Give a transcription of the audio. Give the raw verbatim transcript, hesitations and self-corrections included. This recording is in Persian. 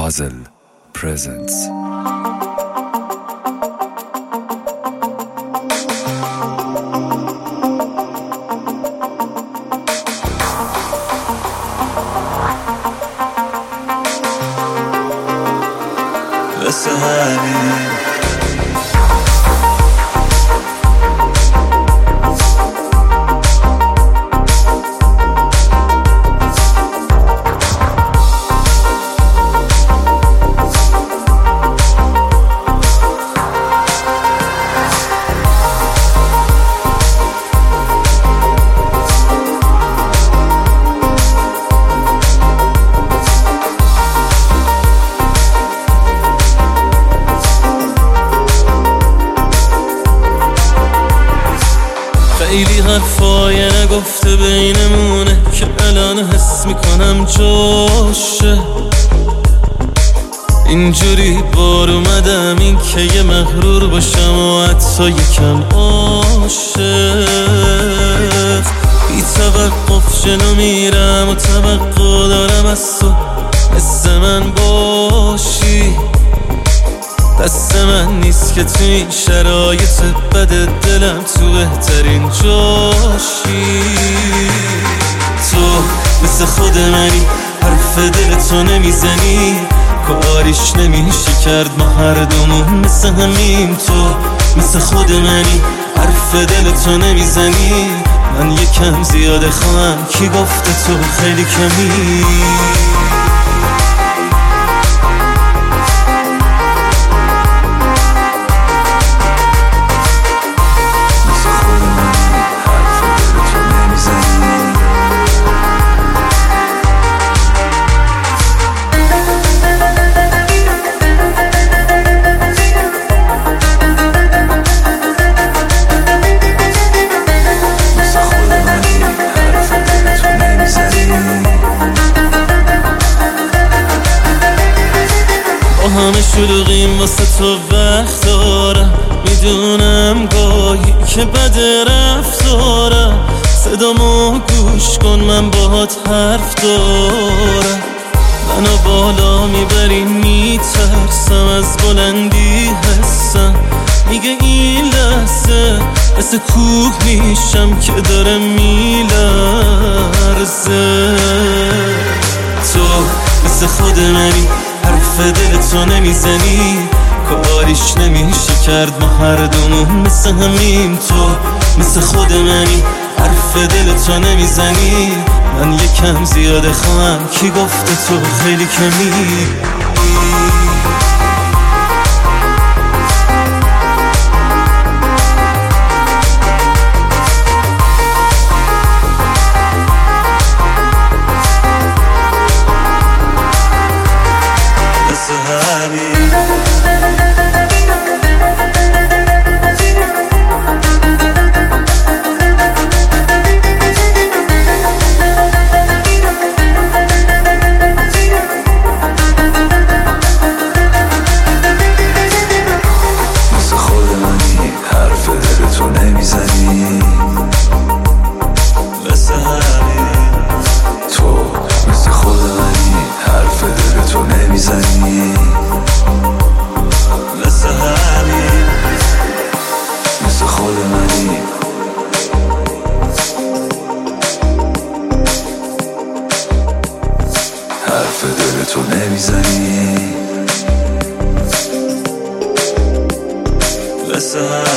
Hazel presents. بس همین خیلی حرفای نگفته بینمونه که الان حس میکنم جاشه. اینجوری بار اومدم این که یه مغرور باشم و حتی یکم عاشق. بی توقف جلو میرم و توقع دارم از تو مثل من باشی. دست من نیست که تو این شرایط بد دلم تو بهترین جاشی. تو مثل خود منی، حرف دل تو نمیزنی، کاریش نمیشه کرد، ما هر دومون مثل همیم. تو مثل خود منی، حرف دل تو نمیزنی، من یکم زیاده خواهم، کی گفته تو خیلی کمی. همه شلوغیم واسه تو وقت دارم، میدونم گاهی که بد رفتارم. صدامو گوش کن من باهات حرف دارم. منو بالا میبری میترسم، از بلندی حسم میگه این لحظه مثل کوه میشم که داره میلرزه. تو مثل خود منی، حرف دل تو نمیزنی، کاریش نمیشه کرد، ما هر دومون مثل همیم. تو مثل خود منی، حرف دل تو نمیزنی، من یکم زیاده خواهم، کی گفته تو خیلی کمی. حرف دل تو نمیزنی مثل